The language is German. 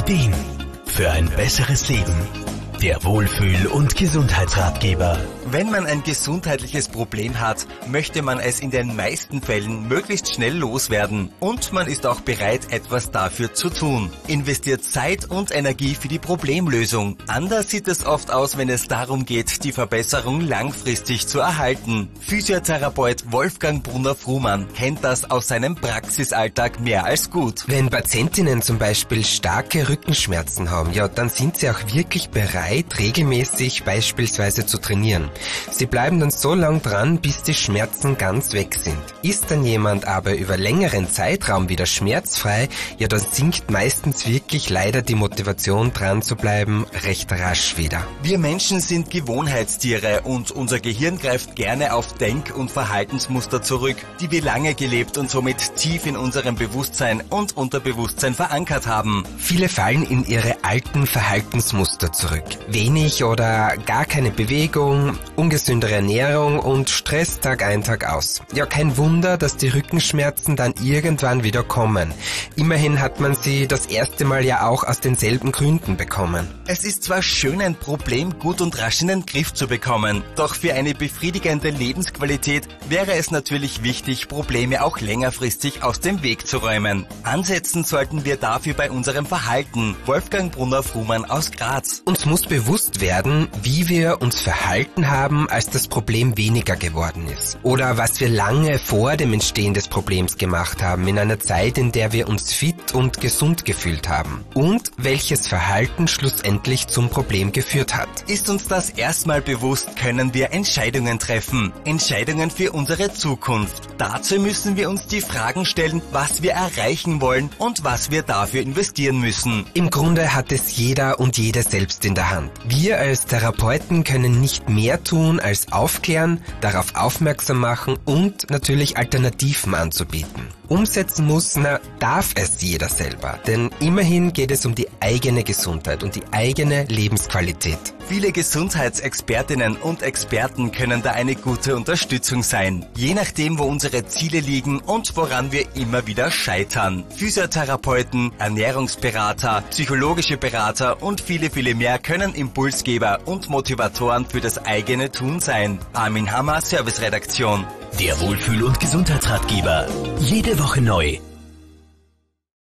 Ideen für ein besseres Leben. Der Wohlfühl- und Gesundheitsratgeber. Wenn man ein gesundheitliches Problem hat, möchte man es in den meisten Fällen möglichst schnell loswerden. Und man ist auch bereit, etwas dafür zu tun. Investiert Zeit und Energie für die Problemlösung. Anders sieht es oft aus, wenn es darum geht, die Verbesserung langfristig zu erhalten. Physiotherapeut Wolfgang Brunner-Frumann kennt das aus seinem Praxisalltag mehr als gut. Wenn Patientinnen zum Beispiel starke Rückenschmerzen haben, dann sind sie auch wirklich bereit, regelmäßig beispielsweise zu trainieren. Sie bleiben dann so lang dran, bis die Schmerzen ganz weg sind. Ist dann jemand aber über längeren Zeitraum wieder schmerzfrei, dann sinkt meistens wirklich leider die Motivation, dran zu bleiben, recht rasch wieder. Wir Menschen sind Gewohnheitstiere und unser Gehirn greift gerne auf Denk- und Verhaltensmuster zurück, die wir lange gelebt und somit tief in unserem Bewusstsein und Unterbewusstsein verankert haben. Viele fallen in ihre alten Verhaltensmuster zurück. Wenig oder gar keine Bewegung, ungesündere Ernährung und Stress Tag ein, Tag aus. Kein Wunder, dass die Rückenschmerzen dann irgendwann wieder kommen. Immerhin hat man sie das erste Mal auch aus denselben Gründen bekommen. Es ist zwar schön, ein Problem gut und rasch in den Griff zu bekommen, doch für eine befriedigende Lebensqualität wäre es natürlich wichtig, Probleme auch längerfristig aus dem Weg zu räumen. Ansetzen sollten wir dafür bei unserem Verhalten. Wolfgang Brunner-Frumann aus Graz. Uns muss bewusst werden, wie wir uns verhalten haben, als das Problem weniger geworden ist. Oder was wir lange vor dem Entstehen des Problems gemacht haben, in einer Zeit, in der wir uns fit und gesund gefühlt haben. Und welches Verhalten schlussendlich zum Problem geführt hat. Ist uns das erstmal bewusst, können wir Entscheidungen treffen. Entscheidungen für unsere Zukunft. Dazu müssen wir uns die Fragen stellen, was wir erreichen wollen und was wir dafür investieren müssen. Im Grunde hat es jeder und jede selbst in der Hand. Wir als Therapeuten können nicht mehr tun, als aufklären, darauf aufmerksam machen und natürlich Alternativen anzubieten. Umsetzen muss, darf es jeder selber, denn immerhin geht es um die eigene Gesundheit und die eigene Lebensqualität. Viele Gesundheitsexpertinnen und Experten können da eine gute Unterstützung sein, je nachdem, wo unsere Ziele liegen und woran wir immer wieder scheitern. Physiotherapeuten, Ernährungsberater, psychologische Berater und viele, viele mehr können Impulsgeber und Motivatoren für das eigene Tun sein. Armin Hammer, Serviceredaktion. Der Wohlfühl- und Gesundheitsratgeber. Jede Woche neu.